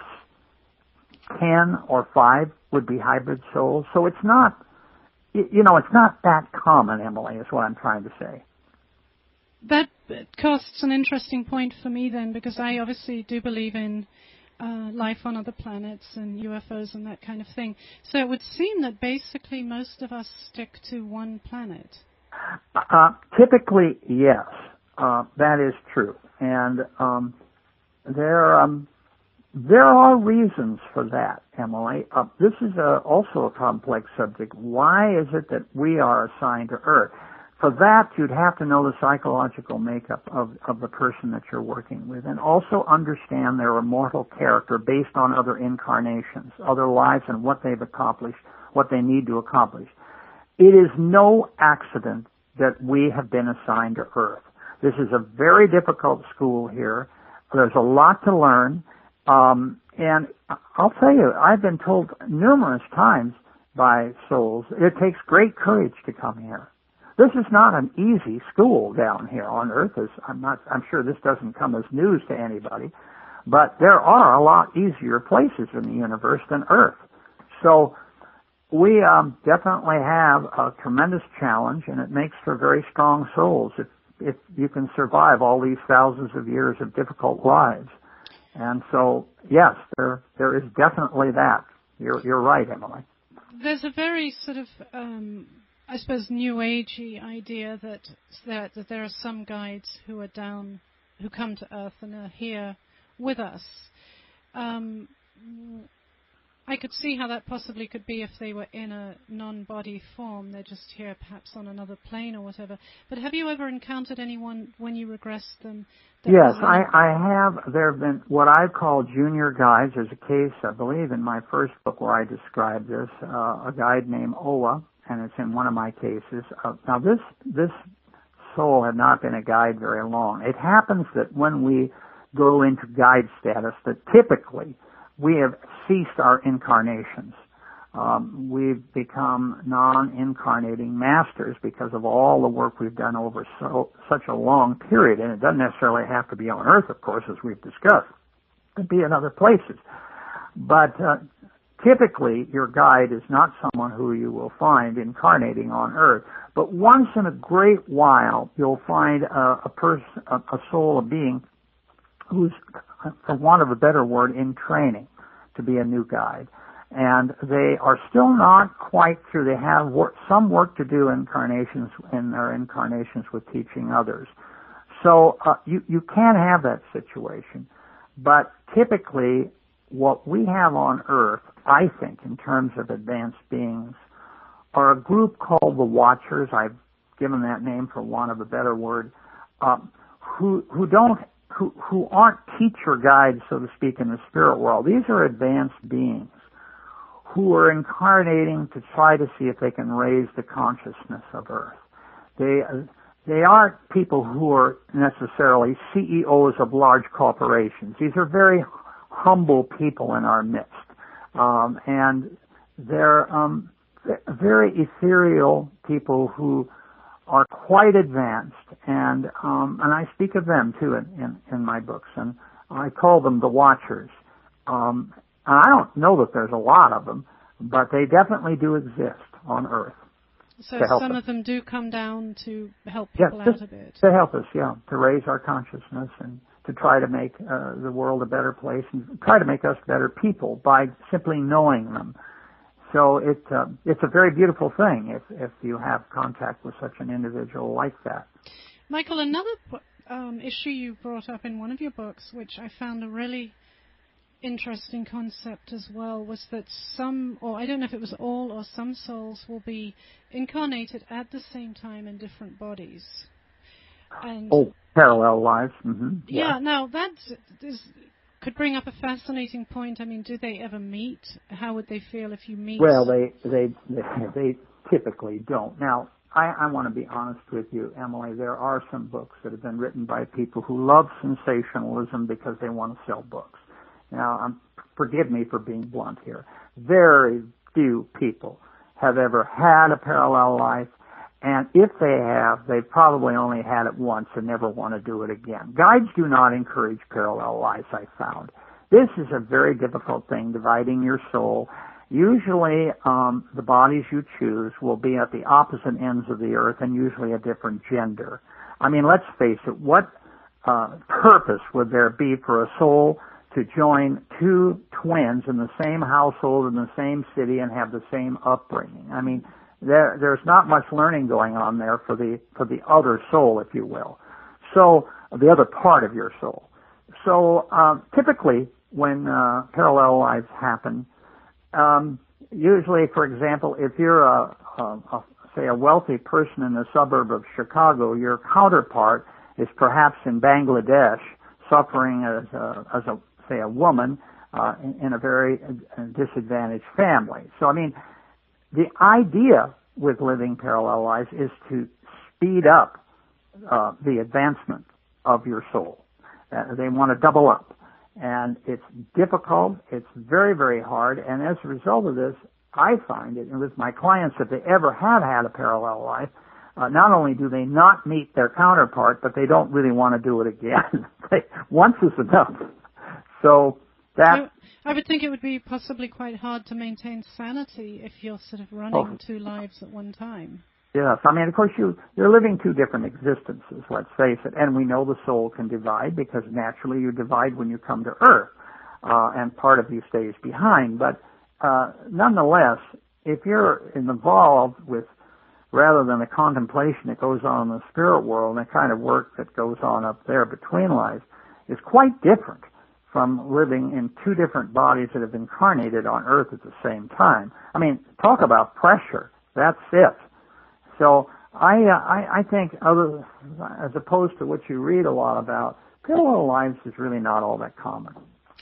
S2: ten or five would be hybrid souls. So it's not, you know, it's not that common, Emily, is what I'm trying to say.
S1: That casts an interesting point for me then, because I obviously do believe in uh, life on other planets and U F Os and that kind of thing. So it would seem that basically most of us stick to one planet.
S2: Uh, typically, yes, uh, that is true. And um, there um, there are reasons for that, Emily. Uh, this is a, also a complex subject. Why is it that we are assigned to Earth? For that, you'd have to know the psychological makeup of, of the person that you're working with, and also understand their immortal character based on other incarnations, other lives, and what they've accomplished, what they need to accomplish. It is no accident that we have been assigned to Earth. This is a very difficult school here. There's a lot to learn. Um, and I'll tell you, I've been told numerous times by souls, it takes great courage to come here. This is not an easy school down here on Earth. As I'm not, I'm sure this doesn't come as news to anybody, but there are a lot easier places in the universe than Earth. So we um, definitely have a tremendous challenge, and it makes for very strong souls if if you can survive all these thousands of years of difficult lives. And so, yes, there there is definitely that. You're you're right, Emily.
S1: There's a very sort of, um, I suppose, new agey idea that, that that there are some guides who are down, who come to Earth and are here with us. Um, I could see how that possibly could be if they were in a non-body form. They're just here perhaps on another plane or whatever. But have you ever encountered anyone when you regressed them?
S2: Yes, I, I have. There have been what I call junior guides. There's a case, I believe, in my first book where I described this, uh, a guide named Oa, and it's in one of my cases. Uh, now, this this soul had not been a guide very long. It happens that when we go into guide status, that typically we have ceased our incarnations. Um, we've become non-incarnating masters because of all the work we've done over so, such a long period. And it doesn't necessarily have to be on Earth, of course, as we've discussed. could be in other places. But uh, typically, your guide is not someone who you will find incarnating on Earth. But once in a great while, you'll find a, a person, a, a soul, a being, who's, for want of a better word, in training to be a new guide. And they are still not quite through. They have work, some work to do incarnations in their incarnations with teaching others. So uh, you, you can have that situation. But typically, what we have on Earth, I think, in terms of advanced beings, are a group called the Watchers. I've given that name for want of a better word, um, who who don't who who aren't teacher guides, so to speak, in the spirit world. These are advanced beings who are incarnating to try to see if they can raise the consciousness of Earth. They they aren't people who are necessarily C E Os of large corporations. These are very humble people in our midst, um, and they're um, very ethereal people who are quite advanced, and um, and I speak of them too in, in, in my books, and I call them the Watchers. Um, and I don't know that there's a lot of them, but they definitely do exist on Earth.
S1: So some
S2: us.
S1: of them do come down to help people
S2: yeah,
S1: out a bit.
S2: To help us, yeah, to raise our consciousness and to try to make uh, the world a better place and try to make us better people by simply knowing them. So it uh, it's a very beautiful thing if if you have contact with such an individual like that.
S1: Michael, another um, issue you brought up in one of your books, which I found a really interesting concept as well, was that some, or I don't know if it was all or some souls will be incarnated at the same time in different bodies. And
S2: oh, parallel lives. Mm-hmm.
S1: Yeah,
S2: yeah.
S1: now that is, could bring up a fascinating point. I mean, do they ever meet? How would they feel if you meet?
S2: Well, they they they, they typically don't. Now, I, I want to be honest with you, Emily. There are some books that have been written by people who love sensationalism because they want to sell books. Now, um, forgive me for being blunt here. Very few people have ever had a parallel life, and if they have, they've probably only had it once and never want to do it again. Guides do not encourage parallel lives, I found. This is a very difficult thing, dividing your soul. Usually, um, the bodies you choose will be at the opposite ends of the earth and usually a different gender. I mean, let's face it, what uh, purpose would there be for a soul to join two twins in the same household in the same city and have the same upbringing? I mean, there there's not much learning going on there for the for the other soul, if you will. So the other part of your soul. So um, typically, when uh, parallel lives happen, um, usually, for example, if you're a, a, a say a wealthy person in the suburb of Chicago, your counterpart is perhaps in Bangladesh, suffering as a, as a say a woman uh, in, in a very uh, disadvantaged family. So I mean, the idea with living parallel lives is to speed up uh, the advancement of your soul. Uh, they want to double up, and it's difficult. It's very, very hard. And as a result of this, I find it, and with my clients, if they ever have had a parallel life, uh, not only do they not meet their counterpart, but they don't really want to do it again. they, once is enough. So that.
S1: I, I would think it would be possibly quite hard to maintain sanity if you're sort of running oh. two lives at one time.
S2: Yes, I mean, of course, you, you're living two different existences, let's face it, and we know the soul can divide because naturally you divide when you come to Earth, uh, and part of you stays behind. But uh, nonetheless, if you're involved with, rather than the contemplation that goes on in the spirit world and the kind of work that goes on up there between lives, is quite different from living in two different bodies that have incarnated on Earth at the same time. I mean, talk about pressure. That's it. So I, uh, I, I think, other, as opposed to what you read a lot about, parallel lives is really not all that common.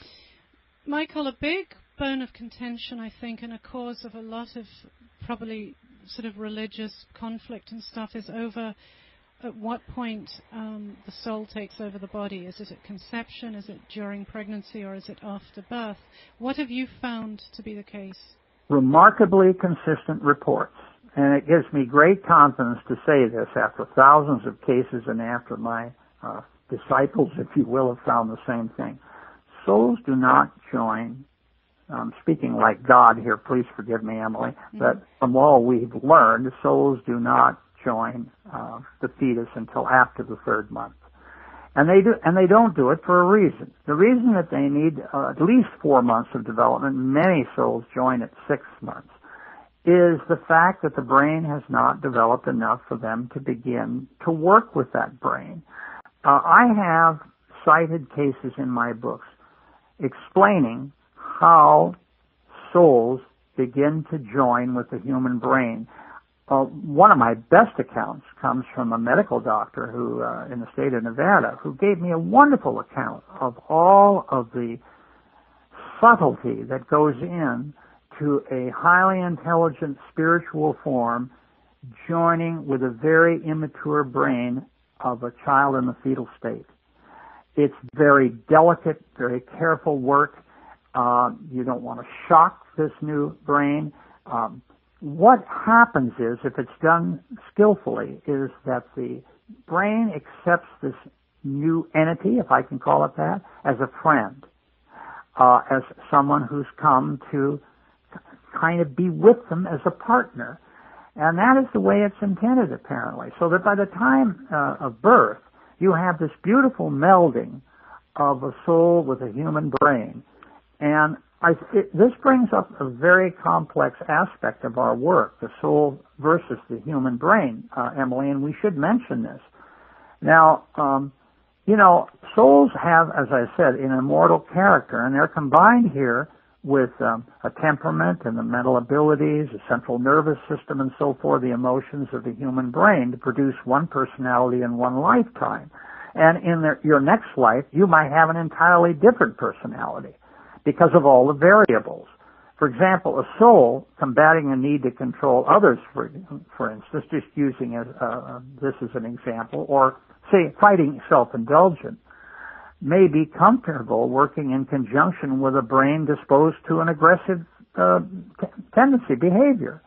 S1: Michael, a big bone of contention, I think, and a cause of a lot of probably sort of religious conflict and stuff is over at what point um, the soul takes over the body. Is it at conception? Is it during pregnancy? Or is it after birth? What have you found to be the case? Remarkably consistent reports. And it gives me great confidence to say this after thousands of cases and after my uh, disciples, if you will, have found the same thing.
S2: souls do not join. I'm speaking like God here. Please forgive me, Emily. Mm-hmm. But from all we've learned, souls do not join uh, the fetus until after the third month. And they do, and they don't do it for a reason. The reason that they need uh, at least four months of development, many souls join at six months, is the fact that the brain has not developed enough for them to begin to work with that brain. Uh, I have cited cases in my books explaining how souls begin to join with the human brain. Uh, one of my best accounts comes from a medical doctor who, uh, in the state of Nevada, who gave me a wonderful account of all of the subtlety that goes in to a highly intelligent spiritual form joining with a very immature brain of a child in the fetal state. It's very delicate, very careful work. Uh, you don't want to shock this new brain. Um, what happens is, if it's done skillfully, is that the brain accepts this new entity, if I can call it that, as a friend, uh, as someone who's come to kind of be with them as a partner. And that is the way it's intended, apparently. So that by the time uh, of birth, you have this beautiful melding of a soul with a human brain. And I, it, this brings up a very complex aspect of our work, the soul versus the human brain, uh, Emily, and we should mention this. Now, um, you know, souls have, as I said, an immortal character, and they're combined here with um, a temperament and the mental abilities, the central nervous system, and so forth, the emotions of the human brain to produce one personality in one lifetime. And in their, your next life, you might have an entirely different personality because of all the variables. For example, a soul combating a need to control others, for, for instance, just using as, uh, this as an example, or say fighting self-indulgence, may be comfortable working in conjunction with a brain disposed to an aggressive uh, t- tendency, behavior.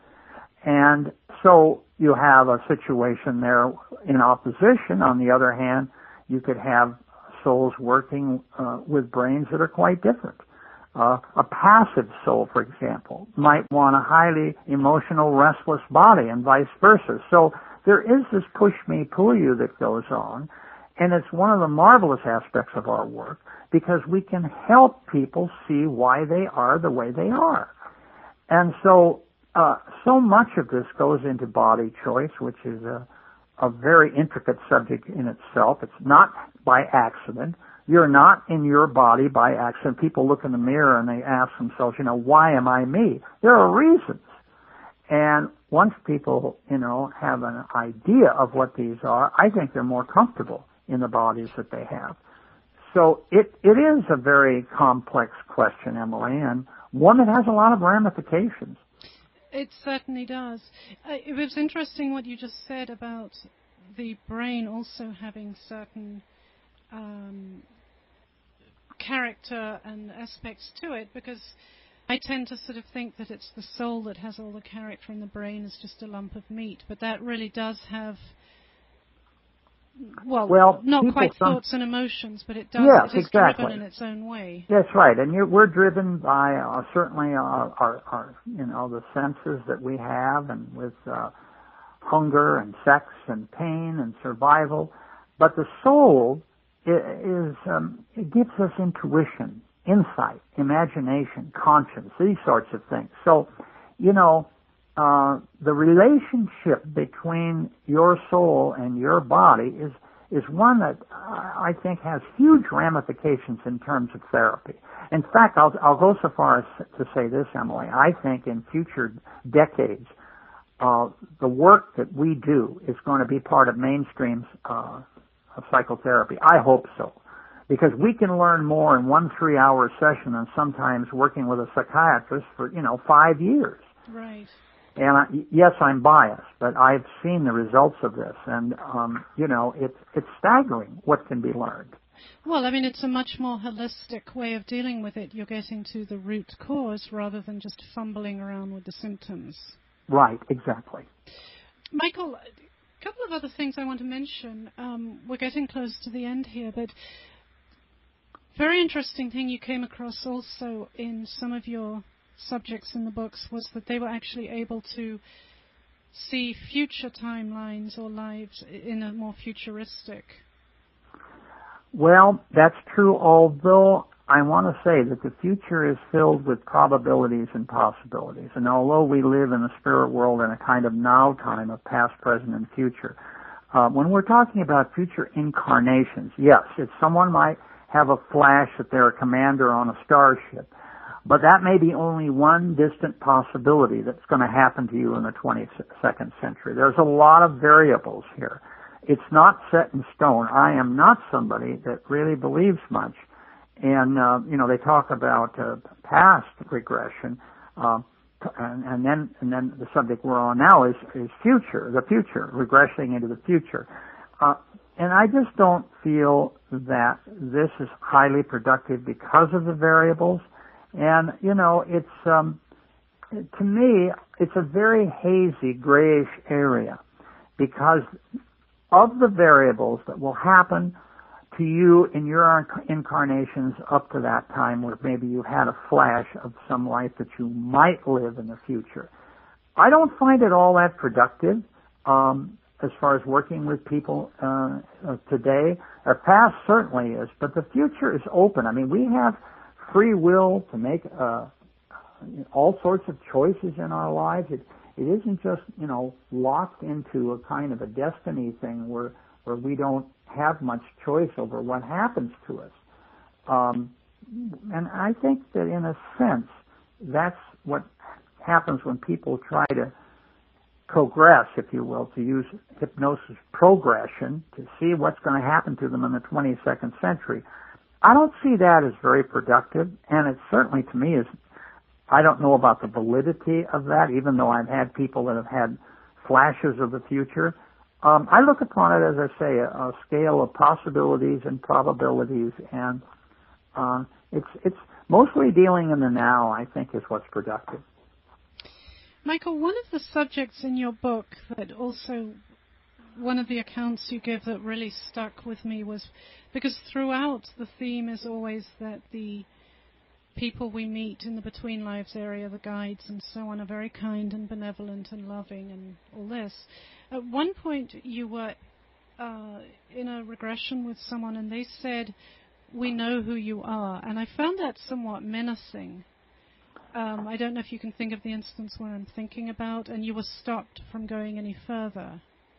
S2: And so you have a situation there in opposition. On the other hand, you could have souls working uh, with brains that are quite different. Uh, a passive soul, for example, might want a highly emotional, restless body, and vice versa. So there is this push-me, pull-you that goes on, and it's one of the marvelous aspects of our work because we can help people see why they are the way they are. And so, uh, so much of this goes into body choice, which is a, a very intricate subject in itself. It's not by accident. You're not in your body by accident. People look in the mirror and they ask themselves, you know, why am I me? There are reasons. And once people, you know, have an idea of what these are, I think they're more comfortable in the bodies that they have. So it, it is a very complex question, Emily, and one that has a lot of ramifications.
S1: It certainly does. Uh, it was interesting what you just said about the brain also having certain um, character and aspects to it, because I tend to sort of think that it's the soul that has all the character and the brain is just a lump of meat, but that really does have Well,
S2: well,
S1: not quite
S2: some,
S1: thoughts and emotions, but it does.
S2: Yes,
S1: it is
S2: exactly.
S1: driven in its own way.
S2: That's right, and you're, we're driven by uh, certainly our, our, our, you know, the senses that we have, and with uh, hunger and sex and pain and survival. But the soul is um, it gives us intuition, insight, imagination, conscience, these sorts of things. So, you know. Uh, the relationship between your soul and your body is is one that I think has huge ramifications in terms of therapy. In fact, I'll, I'll go so far as to say this, Emily. I think in future decades, uh, the work that we do is going to be part of mainstream uh, of psychotherapy. I hope so. Because we can learn more in one three-hour session than sometimes working with a psychiatrist for, you know, five years.
S1: Right.
S2: And I, yes, I'm biased, but I've seen the results of this, and um, you know, it's it's staggering what can be learned.
S1: Well, I mean, it's a much more holistic way of dealing with it. You're getting to the root cause rather than just fumbling around with the symptoms.
S2: Right, exactly.
S1: Michael, a couple of other things I want to mention. Um, we're getting close to the end here, but Very interesting thing you came across also in some of your subjects in the books was that they were actually able to see future timelines or lives in a more futuristic.
S2: Well, that's true, although I want to say that the future is filled with probabilities and possibilities. And although we live in the spirit world in a kind of now time of past, present, and future, uh, when we're talking about future incarnations, yes, if someone might have a flash that they're a commander on a starship, but that may be only one distant possibility that's going to happen to you in the twenty-second century. There's a lot of variables here. It's not set in stone. I am not somebody that really believes much. And, uh, you know, they talk about uh, past regression, uh, and, and then and then the subject we're on now is, is future, the future, regressing into the future. Uh, and I just don't feel that this is highly productive because of the variables. And, you know, it's, um, to me, it's a very hazy, grayish area because of the variables that will happen to you in your incarnations up to that time where maybe you had a flash of some life that you might live in the future. I don't find it all that productive um, as far as working with people uh, uh, today. Our past certainly is, but the future is open. I mean, we have free will to make uh, all sorts of choices in our lives. It, it isn't just, you know, locked into a kind of a destiny thing where where we don't have much choice over what happens to us. Um, and I think that in a sense, that's what happens when people try to progress, if you will, to use hypnosis progression to see what's going to happen to them in the twenty-second century. I don't see that as very productive, and it certainly to me is, I don't know about the validity of that, even though I've had people that have had flashes of the future. Um, I look upon it, as I say, a, a scale of possibilities and probabilities, and uh, it's it's mostly dealing in the now, I think, is what's productive.
S1: Michael, one of the subjects in your book that also, one of the accounts you give that really stuck with me was, because throughout the theme is always that the people we meet in the between lives area, the guides and so on, are very kind and benevolent and loving and all this. At one point you were uh, in a regression with someone and they said, "We know who you are," and I found that somewhat menacing. Um, I don't know if you can think of the instance where I'm thinking about, and you were stopped from going any further.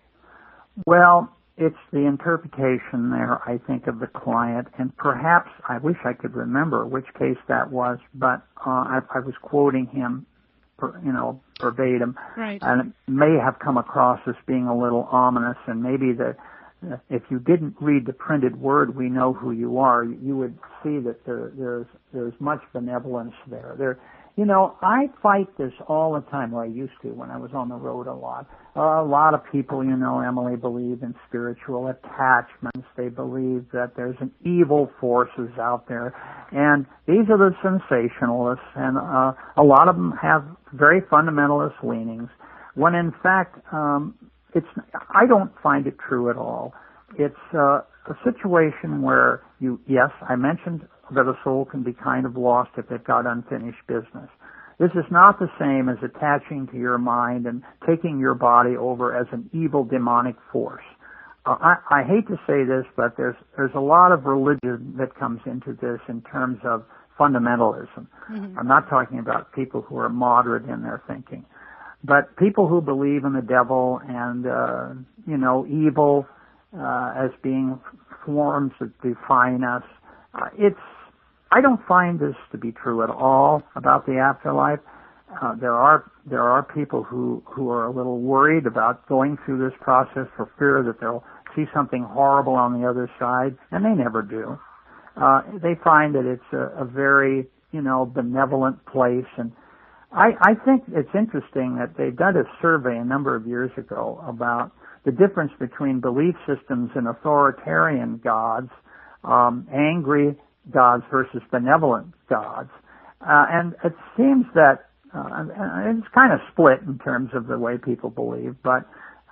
S2: Well, it's the interpretation there, I think, of the client, and perhaps, I wish I could remember which case that was, but uh, I, I was quoting him, per, you know, verbatim,
S1: right.
S2: And it may have come across as being a little ominous, and maybe the, if you didn't read the printed word, "We know who you are," you would see that there, there's there's much benevolence there. There. You know, I fight this all the time, or I used to when I was on the road a lot. Uh, a lot of people, you know, Emily, believe in spiritual attachments. They believe that there's an evil forces out there. And these are the sensationalists, and uh, a lot of them have very fundamentalist leanings, when in fact, um, it's, I don't find it true at all. It's uh, a situation where you, yes, I mentioned that a soul can be kind of lost if they've got unfinished business. This is not the same as attaching to your mind and taking your body over as an evil demonic force. Uh, I, I hate to say this, but there's there's a lot of religion that comes into this in terms of fundamentalism. Mm-hmm. I'm not talking about people who are moderate in their thinking, but people who believe in the devil and uh, you know evil uh, as being forms that define us. Uh, it's I don't find this to be true at all about the afterlife. Uh, there are there are people who, who are a little worried about going through this process for fear that they'll see something horrible on the other side, and they never do. Uh, they find that it's a, a very, you know, benevolent place. And I, I think it's interesting that they did a survey a number of years ago about the difference between belief systems in authoritarian gods, um, angry gods versus benevolent gods. Uh, and it seems that uh, it's kind of split in terms of the way people believe, but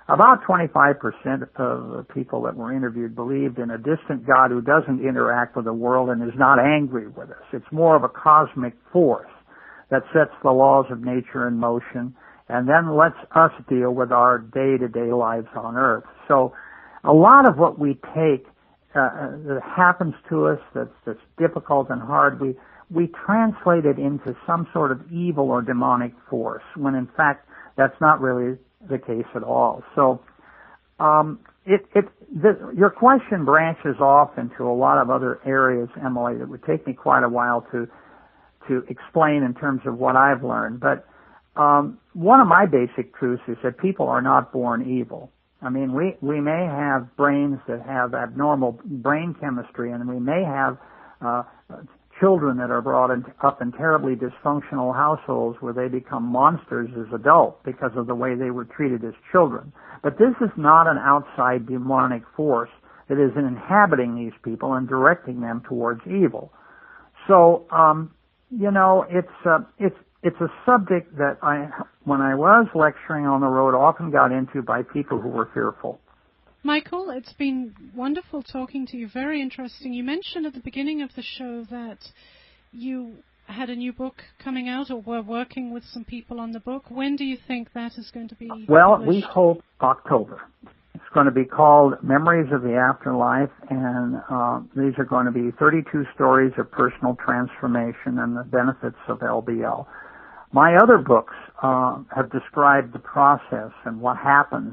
S2: about twenty-five percent of the people that were interviewed believed in a distant God who doesn't interact with the world and is not angry with us. It's more of a cosmic force that sets the laws of nature in motion and then lets us deal with our day-to-day lives on Earth. So a lot of what we take uh, that happens to us that's, that's difficult and hard, we, we translate it into some sort of evil or demonic force, when in fact that's not really the case at all. So um, it, it, the, your question branches off into a lot of other areas, Emily, that would take me quite a while to to explain in terms of what I've learned. But um, one of my basic truths is that people are not born evil. I mean, we, we may have brains that have abnormal brain chemistry, and we may have uh, children that are brought in, up in terribly dysfunctional households where they become monsters as adults because of the way they were treated as children. But this is not an outside demonic force that is inhabiting these people and directing them towards evil. So, um, you know, it's uh, it's it's a subject that I, when I was lecturing on the road, often got into by people who were fearful.
S1: Michael, it's been wonderful talking to you. Very interesting. You mentioned at the beginning of the show that you had a new book coming out, or were working with some people on the book. When do you think that is going to be
S2: Well,
S1: published?
S2: we hope October. It's going to be called Memories of the Afterlife, and uh, these are going to be thirty-two stories of personal transformation and the benefits of L B L. My other books uh, have described the process and what happens,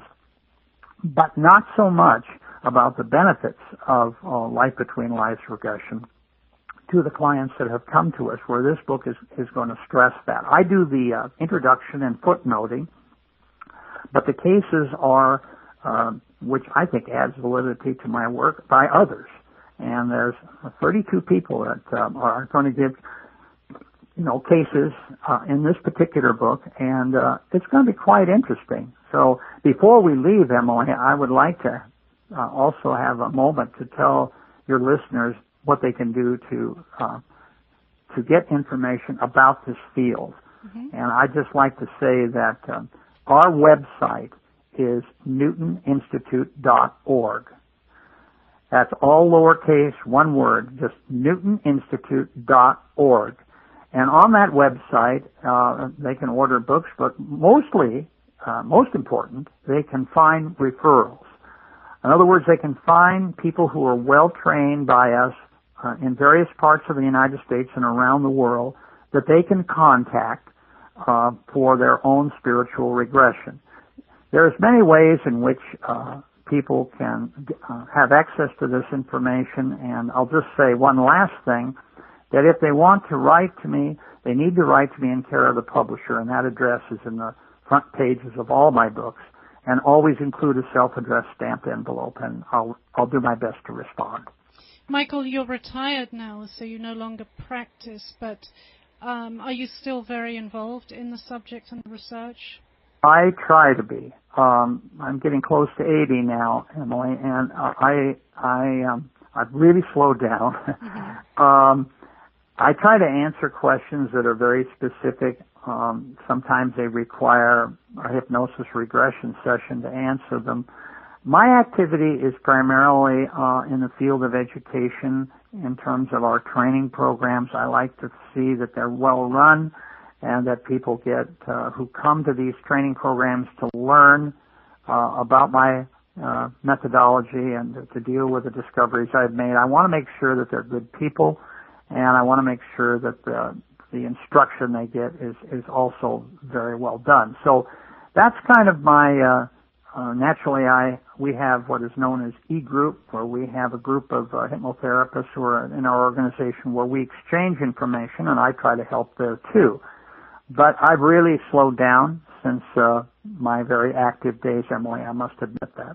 S2: but not so much about the benefits of uh, life between lives regression to the clients that have come to us, where this book is, is going to stress that. I do the uh, introduction and footnoting, but the cases are, uh, which I think adds validity to my work, by others. And there's thirty-two people that um, are going to give, you know, cases uh, in this particular book, and uh, it's going to be quite interesting. So before we leave, Emily, I would like to uh, also have a moment to tell your listeners what they can do to uh, to get information about this field. Mm-hmm. And I'd just like to say that um, our website is newton institute dot org. That's all lowercase, one word, just newton institute dot org. And on that website, uh, they can order books, but mostly, uh, most important, they can find referrals. In other words, they can find people who are well trained by us uh, in various parts of the United States and around the world that they can contact uh, for their own spiritual regression. There's many ways in which uh, people can uh, have access to this information, and I'll just say one last thing, that if they want to write to me, they need to write to me in care of the publisher, and that address is in the front pages of all my books, and always include a self-addressed stamped envelope, and I'll, I'll do my best to respond.
S1: Michael, you're retired now, so you no longer practice, but um, are you still very involved in the subject and the research?
S2: I try to be. Um, I'm getting close to eighty now, Emily, and uh, I, I, um, I've really slowed down. Mm-hmm. um, I try to answer questions that are very specific. Um, sometimes they require a hypnosis regression session to answer them. My activity is primarily uh, in the field of education in terms of our training programs. I like to see that they're well run and that people get uh, who come to these training programs to learn uh, about my uh, methodology and to deal with the discoveries I've made. I want to make sure that they're good people, and I want to make sure that the, the instruction they get is, is also very well done. So that's kind of my, uh, uh, naturally I, we have what is known as E-Group, where we have a group of uh, hypnotherapists who are in our organization where we exchange information, and I try to help there too. But I've really slowed down since uh, my very active days, Emily. I must admit that.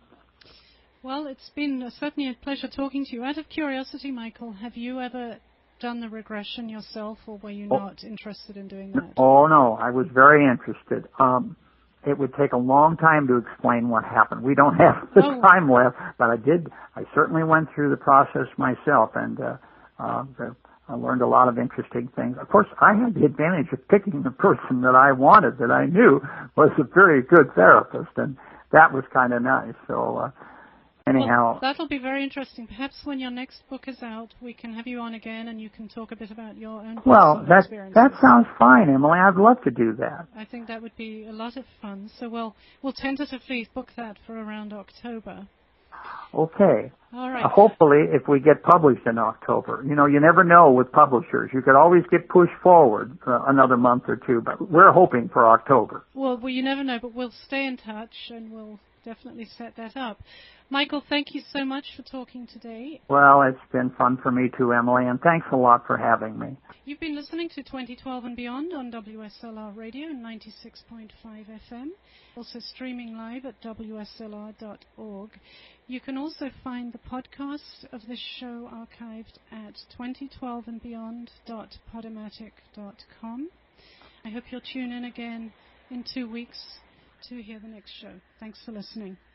S1: Well, it's been uh, certainly a pleasure talking to you. Out of curiosity, Michael, have you ever done the regression yourself, or were you oh. not interested in doing that?
S2: Oh, no. I was very interested. Um, it would take a long time to explain what happened. We don't have the oh. time left, but I did. I certainly went through the process myself, and uh, uh, the I learned a lot of interesting things. Of course, I had the advantage of picking the person that I wanted, that I knew was a very good therapist, and that was kind of nice. So uh, anyhow,
S1: well, that'll be very interesting. Perhaps when your next book is out, we can have you on again, and you can talk a bit about your own
S2: well, that
S1: experiences.
S2: that sounds fine, Emily. I'd love to do that.
S1: I think that would be a lot of fun. So we'll we'll tentatively book that for around October.
S2: Okay.
S1: All right.
S2: Uh, hopefully, if we get published in October. You know, you never know with publishers. You could always get pushed forward uh, another month or two, but we're hoping for October.
S1: Well, well, you never know, but we'll stay in touch and we'll definitely set that up. Michael, thank you so much for talking today.
S2: Well, it's been fun for me too, Emily, and thanks a lot for having me.
S1: You've been listening to twenty twelve and Beyond on W S L R Radio ninety-six point five F M, also streaming live at W S L R dot org. You can also find the podcast of this show archived at twenty twelve and beyond dot podomatic dot com. I hope you'll tune in again in two weeks to hear the next show. Thanks for listening.